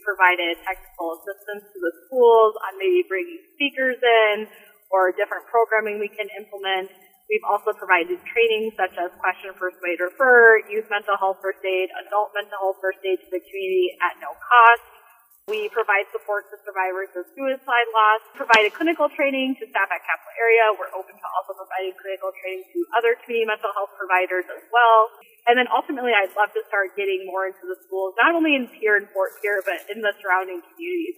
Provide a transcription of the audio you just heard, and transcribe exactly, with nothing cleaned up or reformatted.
provided technical assistance to the schools on maybe bringing speakers in or different programming we can implement. We've also provided training such as question, persuade, refer, youth mental health first aid, adult mental health first aid to the community at no cost. We provide support to survivors of suicide loss, provided clinical training to staff at Capitol area. We're open to also providing clinical training to other community mental health providers as well. And then ultimately, I'd love to start getting more into the schools, not only in Pierre and Fort Pierre, but in the surrounding communities.